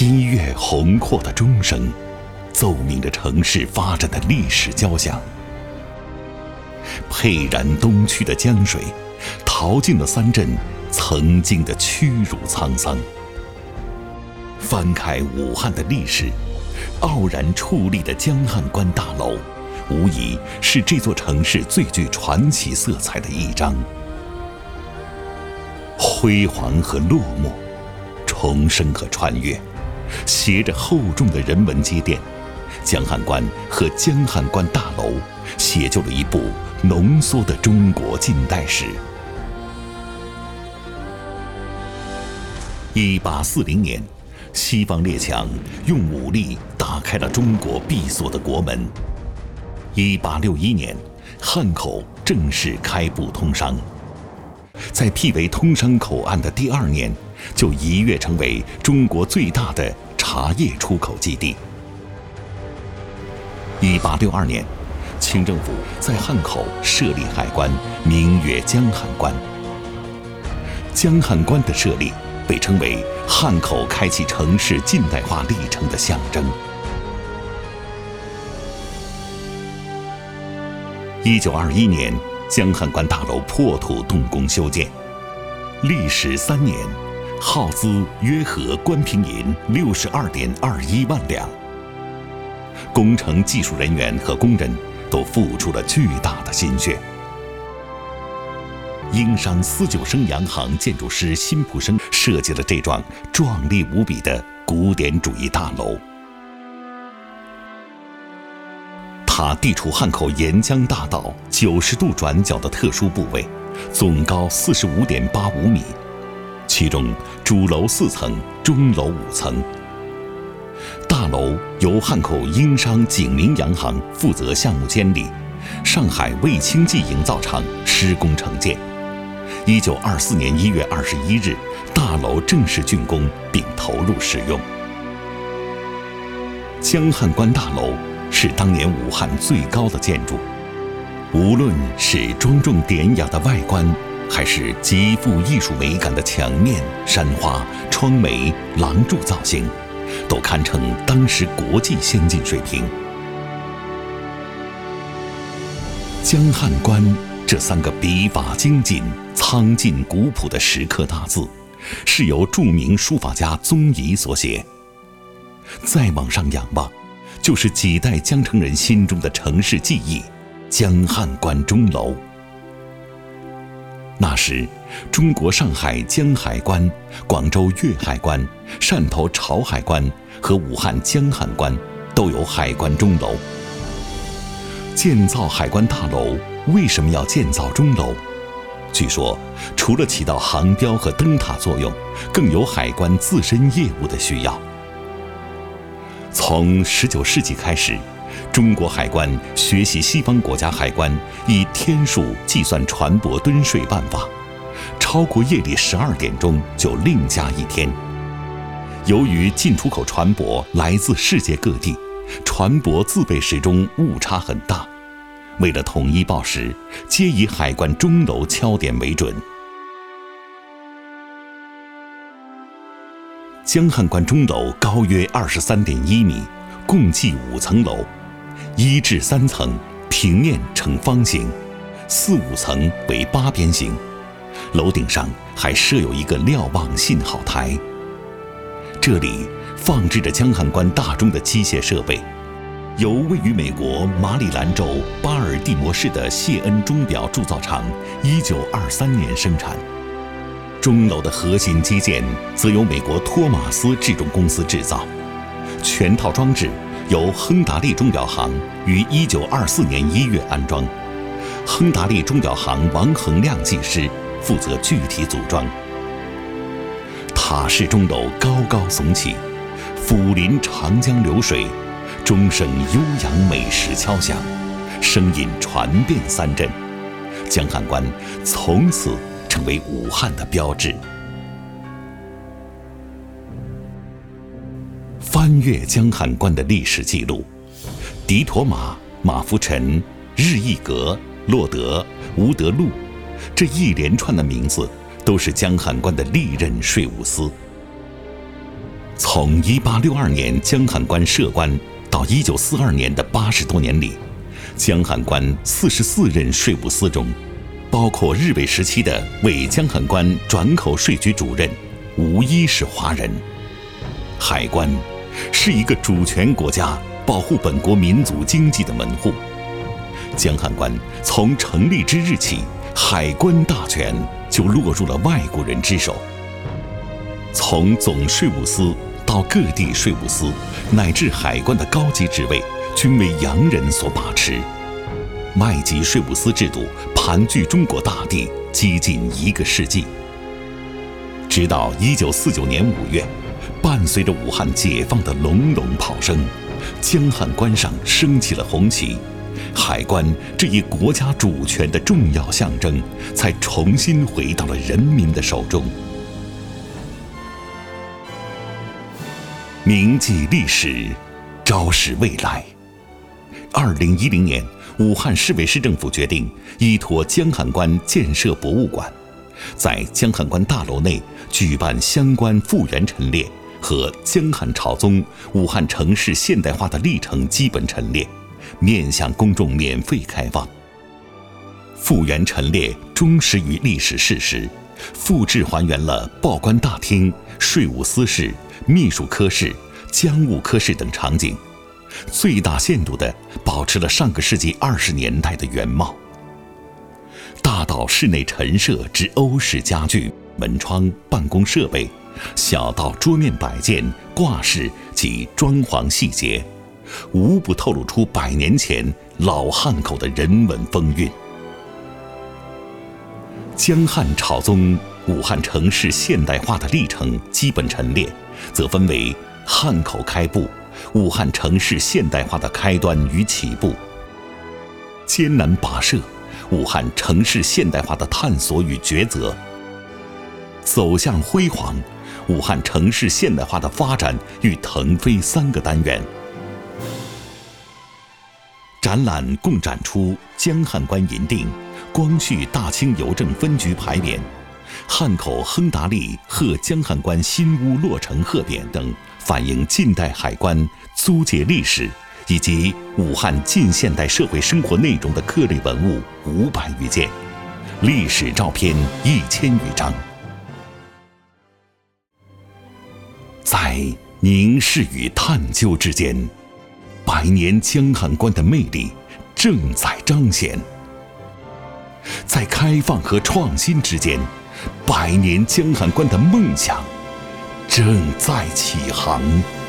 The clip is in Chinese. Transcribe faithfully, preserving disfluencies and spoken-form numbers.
激越宏阔的钟声，奏鸣着城市发展的历史交响。沛然东去的江水，淘尽了三镇曾经的屈辱沧桑。翻开武汉的历史，傲然矗立的江汉关大楼，无疑是这座城市最具传奇色彩的一章。辉煌和落寞，重生和穿越，携着厚重的人文积淀，江汉关和江汉关大楼写就了一部浓缩的中国近代史。一八四零年，西方列强用武力打开了中国闭锁的国门。一八六一年，汉口正式开埠通商。在辟为通商口岸的第二年，就一跃成为中国最大的茶叶出口基地。一八六二年，清政府在汉口设立海关，名曰江汉关。江汉关的设立被称为汉口开启城市近代化历程的象征。一九二一年，江汉关大楼破土动工修建，历时三年，耗资约合关平银六十二点二一万两。工程技术人员和工人都付出了巨大的心血。英商四九生洋行建筑师辛普生设计了这幢壮丽无比的古典主义大楼。它地处汉口沿江大道九十度转角的特殊部位，总高四十五点八五米，其中主楼四层，中楼五层。大楼由汉口英商景明洋行负责项目监理，上海卫清记营造厂施工承建。一九二四年一月二十一日，大楼正式竣工并投入使用。江汉关大楼是当年武汉最高的建筑，无论是庄重典雅的外观，还是极富艺术美感的墙面、山花、窗楣、廊柱造型，都堪称当时国际先进水平。江汉关这三个笔法精进、苍劲古朴的石刻大字，是由著名书法家宗颐所写。再往上仰望，就是几代江城人心中的城市记忆——江汉关钟楼。那时，中国上海江海关、广州粤海关、汕头潮海关和武汉江汉关都有海关钟楼。建造海关大楼为什么要建造钟楼？据说，除了起到航标和灯塔作用，更有海关自身业务的需要。从十九世纪开始，中国海关学习西方国家海关以天数计算船舶吨税办法，超过夜里十二点钟就另加一天。由于进出口船舶来自世界各地，船舶自备时钟误差很大，为了统一报时，皆以海关钟楼敲点为准。江汉关钟楼高约二十三点一米，共计五层楼，一至三层平面呈方形，四五层为八边形，楼顶上还设有一个瞭望信号台。这里放置着江汉关大钟的机械设备，由位于美国马里兰州巴尔的摩市的谢恩钟表铸造厂一九二三年生产。钟楼的核心机件则由美国托马斯制钟公司制造，全套装置由亨达利钟表行于一九二四年一月安装，亨达利钟表行王恒亮技师负责具体组装。塔式钟楼高高耸起，抚临长江流水，钟声悠扬美时敲响，声音传遍三镇，江汉关从此成为武汉的标志。翻阅江汉关的历史记录，迪妥玛、马福臣、日意阁、洛德、吴德禄，这一连串的名字都是江汉关的历任税务司。 从一八六二年江汉关设关到一九四二年的八十多年里，江汉关四十四任税务司中，包括日伪时期的为江汉关转口税局主任，无一是华人。海关是一个主权国家保护本国民族经济的门户。江汉关从成立之日起，海关大权就落入了外国人之手。从总税务司到各地税务司，乃至海关的高级职位，均为洋人所把持。外籍税务司制度盘踞中国大地几近一个世纪。直到一九四九年五月，伴随着武汉解放的隆隆炮声，江汉关上升起了红旗，海关这一国家主权的重要象征才重新回到了人民的手中。铭记历史，昭示未来。二零一零年，武汉市委市政府决定依托江汉关建设博物馆，在江汉关大楼内举办相关复原陈列和江汉朝宗武汉城市现代化的历程基本陈列，面向公众免费开放。复原陈列忠实于历史事实，复制还原了报关大厅、税务司室、秘书科室、江务科室等场景，最大限度地保持了上个世纪二十年代的原貌。大到室内陈设之欧式家具、门窗、办公设备，小到桌面摆件、挂饰及装潢细节，无不透露出百年前老汉口的人文风韵。江汉朝宗武汉城市现代化的历程基本陈列，则分为汉口开埠、武汉城市现代化的开端与起步；艰难跋涉，武汉城市现代化的探索与抉择；走向辉煌，武汉城市现代化的发展与腾飞三个单元。展览共展出江汉关银锭、光绪大清邮政分局牌匾、汉口亨达利贺江汉关新屋落成贺匾等反映近代海关租界历史以及武汉近现代社会生活内容的各类文物五百余件，历史照片一千余张。在凝视与探究之间，百年江汉关的魅力正在彰显；在开放和创新之间，百年江汉关的梦想正在起航。